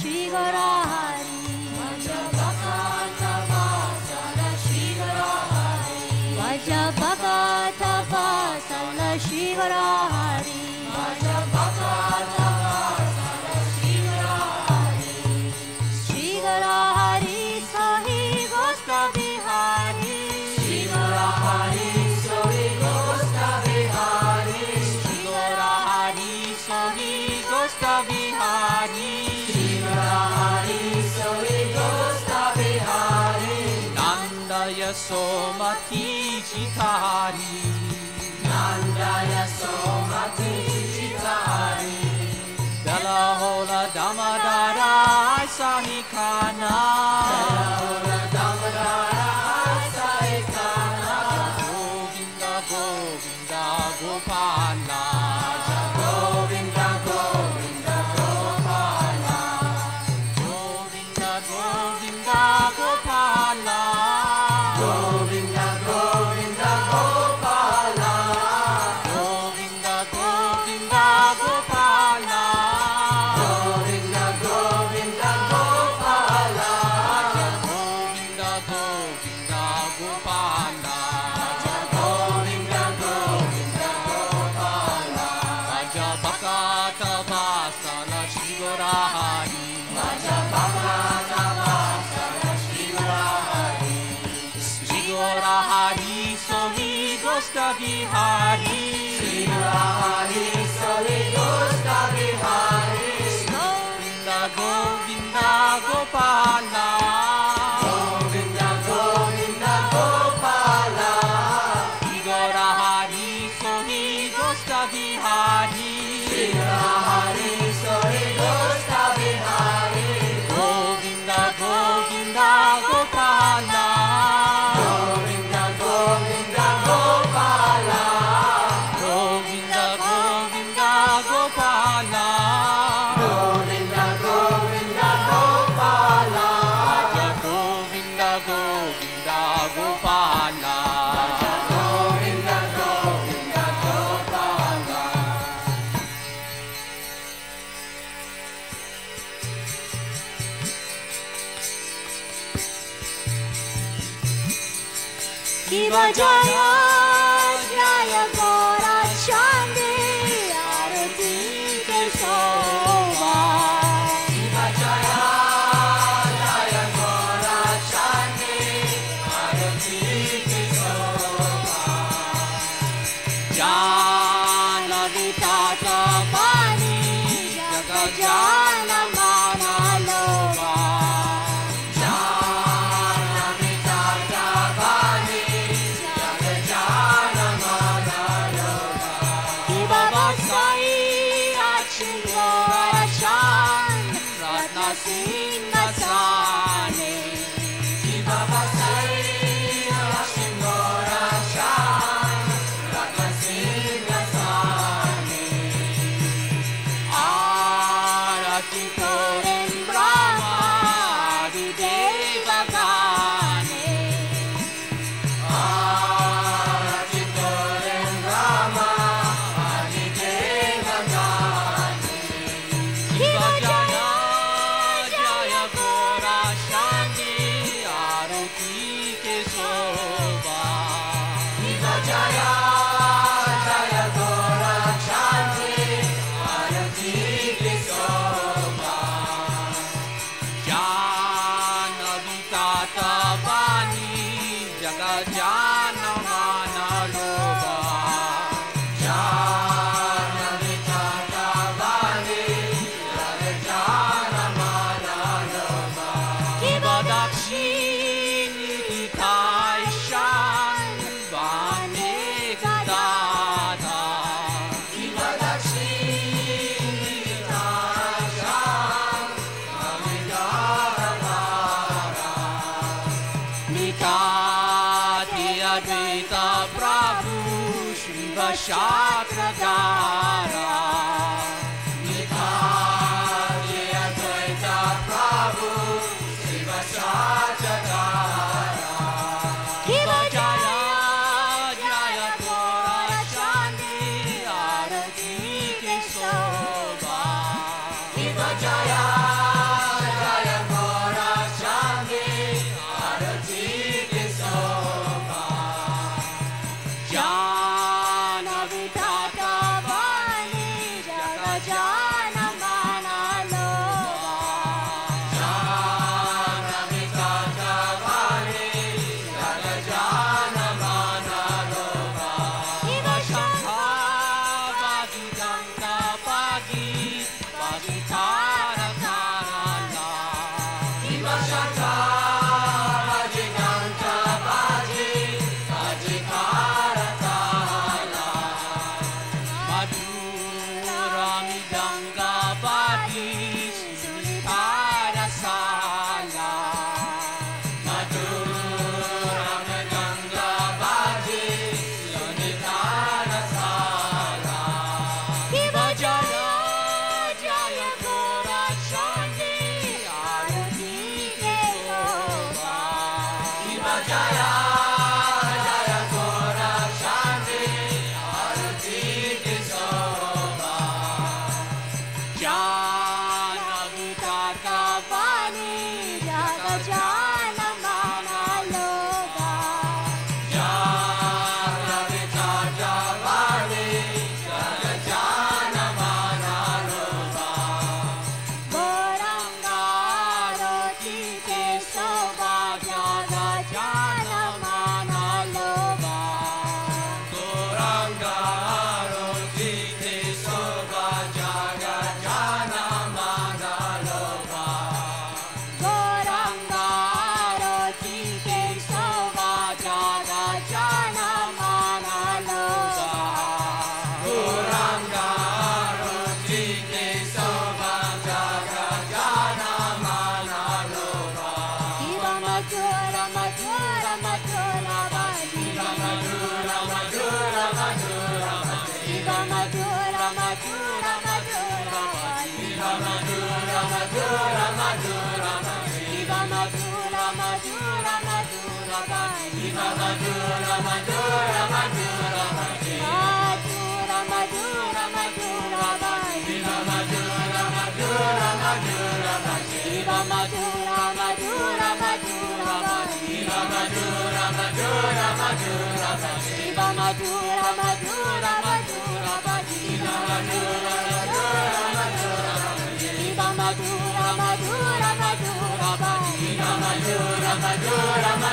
Shri Gora Hari. Vajrabhakata Vasala Shri Gora Hari. Shri Gora Hari Sahi Gosta Bihari. Shri Gora Hari Sahi Gosta Bihari. Shri Gora Hari Sahi Gosta Bihari. Shri Gora Hari Sahi Gosta Bihari. Nanda Yasomati Chitari. Nanda Yasomati Chitari. Dalahola Damadara Sahikana. Dalahola Damadara Sahikana. Govinda Govinda Gopala. Govinda Govinda Gopala. Govinda Govinda Gopala. Govinda Govinda Gopala. Govinda Govinda Gopala. Govinda Govinda Gopala. Govinda Govinda Gopala. Govinda Govinda Gopala. Vajrabhakata Vasala Shri Gora Hari. Vajrabhakata Vasala Shri Gora Hari. Shri Gora Hari Sahi Gosta Bihari. Shri Gora Hari Sahi Gosta Bihari. Govinda Govinda Gopala. Govinda Govinda Gopala. Shri Gora Hari Sahi Gosta Bihari. Shri Gora Hari Sahi Gosta Bihari. Govinda Govinda Gopala. Govinda Govinda Gopala. Govinda Govinda Gopala. Govinda Govinda Gopala. Govinda Govinda Gopala. Govinda Govinda Gopala. Shiva Jaya Jaya Gora Chandi Arati Ke Shobha. Shiva Jaya Jaya Gora Chandi Arati Ke Shobha. Jana Vitata Pani Jaga Jana Mana Lova. Jana Vitata Pani Jaga Jana Mana Lova. Baba Sai Achingora Chan Ratna Singha Sane. Baba Sai Achingora Chan Ratna Singha Sane. Arati Koren Brahma Adi Deva Gane. Arati Koren Brahma Adi Deva Gane. Shiva Jaya Jaya Gora Shandi Arati Ke Shobha. Shiva Jaya Jaya Gora Shandi Arati Ke Shobha. Jana Vitata Vani Jaga Jana Mana Lova. Jana Vitata Vani Jaga Jana Mana Lova. Kiva Dakshini Taishan Vani Dada. Kiva Dakshini Taishan Vani Dada. Nikati Advaita Prabhu Shiva Shakradara. Nikati Advaita Prabhu Shiva Shakradara. Shiva Jaya Jaya Gora Chandi Arati Ke Shobha. Shiva Jaya Madura